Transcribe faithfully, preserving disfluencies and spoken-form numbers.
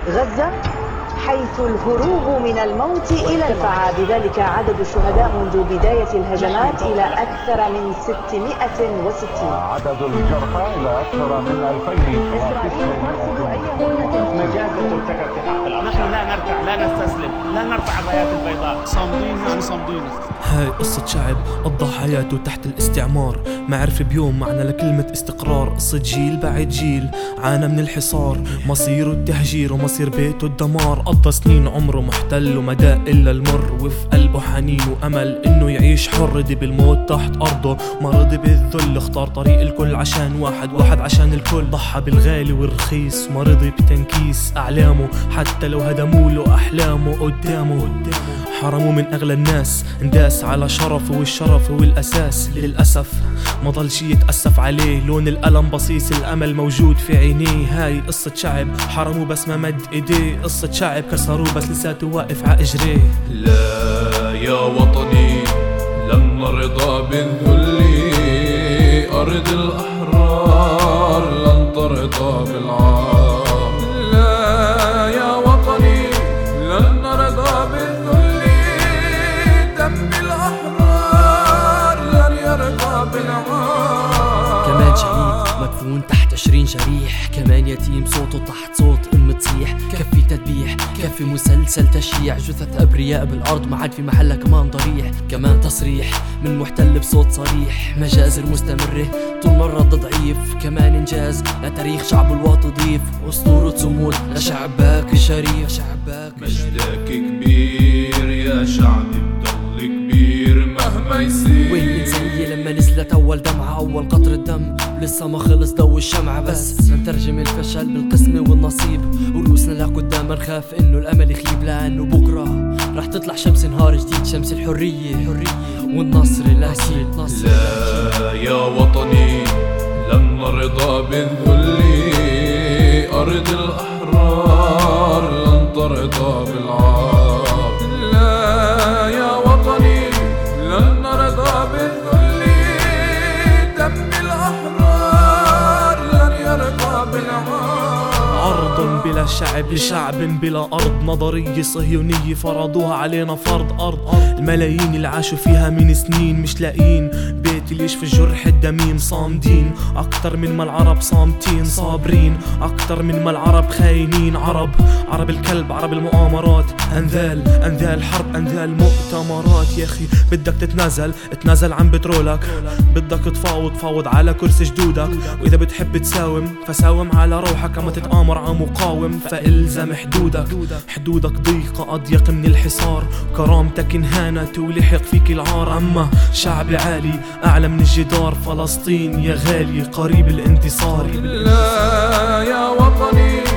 غزة، حيث الهروب من الموت إلى ارتفع بذلك عدد الشهداء منذ بداية الهجمات إلى أكثر من ستمائة وستين. عدد الجرحى إلى أكثر من ألفين. إسرائيل ترفض أي هدنة مجازر ترتكب في حق الأرض. نحن لا نركع، لا نستسلم، لا نرفع الرايات البيضاء. صامدين يعني صامدين. هاي قصة شعب قضى حياته تحت الاستعمار، ما عرف بيوم معنى لكلمة استقرار. قصة جيل بعد جيل عانى من الحصار، مصيره التهجير ومصير بيته الدمار. قضى سنين عمره محتل وما داق إلا المر، وفي قلبه حنين وأمل إنه يعيش حر. رضي بالموت تحت أرضه ما رضي بالذل، اختار طريق الكل عشان واحد، واحد عشان الكل. ضحى بالغالي والرخيص ما رضي بتنكيس أعلامه، حتى لو هدموله أحلامه قدامه. حرموا من أغلى الناس، انداس على شرفه والشرف هو الأساس. للأسف ما ضل شي يتأسف عليه، لون الألم بصيص الأمل موجود في عينيه. هاي قصة شعب حرموا بس ما مد إيديه، قصة شعب كسروا بس لساته واقف ع إجريه. لا يا وطني لن نرضى بالذل، أرض الأحرار لن ترضى بالعار. لا يا وطني لن نرضى بالذل، دم الأحرار لن يرضى بالعار. كمان شهيد مدفون تحت عشرين جريح، كمان يتيم صوته تحت صوت أم تصيح. كفي تذبيح، كفي مسلسل تشييع، جثث أبرياء بالأرض ما عاد في محلها كمان ضريح. كمان تصريح من محتل بصوت صريح، مجازر مستمرة طول ما الرد ضعيف. كمان إنجاز لتاريخ شعب الواطي ضيف، أسطورة صمود لشعبك الشريف. شعبك مجدك كبير يا شعبي بضل كبير مهما يصير. وين الإنسانية لما نزلت أول دمعة، أول قطرة دم لسه ما خلص ضو الشمعة. بس نترجم الفشل بالقسمة والنصيب، ورؤوسنا لقدام نخاف إنه الأمل يخيب، لأنه بكرة رح تطلع شمس نهار جديد، شمس الحرية والنصر الأكيد. لا يا وطني لن نرضى بالذل، أرض الأحرار لن ترضى بالعار. لا يا وطني لن نرضى بالذل، دم الأحرار لن يرضى بالعار. أرض بلا شعب لشعب بلا أرض، نظرية صهيونية فرضوها علينا فرض. أرض الملايين اللي عاشوا فيها من سنين مش لاقين بيت اللي يشفي الجرح الدمين. صامدين أكتر من ما العرب صامتين، صابرين أكتر من ما العرب خاينين. عرب عرب الكلب، عرب المؤامرات، أنذال أنذال حرب، أنذال مؤتمرات. يا أخي بدك تتنازل اتنازل عن بترولك، بدك تفاوض فاوض على كرسي جدودك، وإذا بتحب تساوم فساوم على روحك. أما تتآمر على مقاوم فإلزم حدودك. حدودك ضيقة أضيق من الحصار، كرامتك انهانت ولحق فيك العار. أما شعب عالي أعلى من الجدار، فلسطين يا غالي قريب الانتصار. لا يا وطني